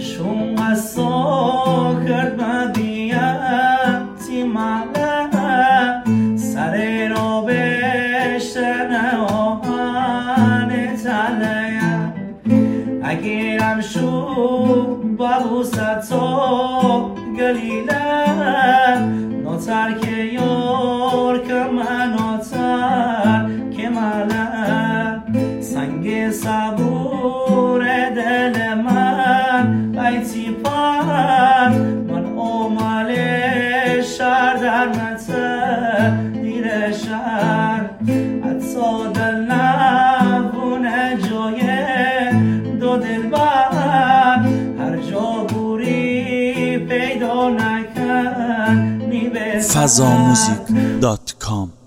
شون قصا کرد مدیتی مالا سر رو بشتن آهن تلیا اگرم شو با ستو گلیله نوتر که یار که من نوتر که مالا سنگ صبور دل من ایتی پر من اومال شهر در مته دیر شهر حتی دل نبونه جای دو دل بر هر جا بوری پیدا نکن fazamuzik.com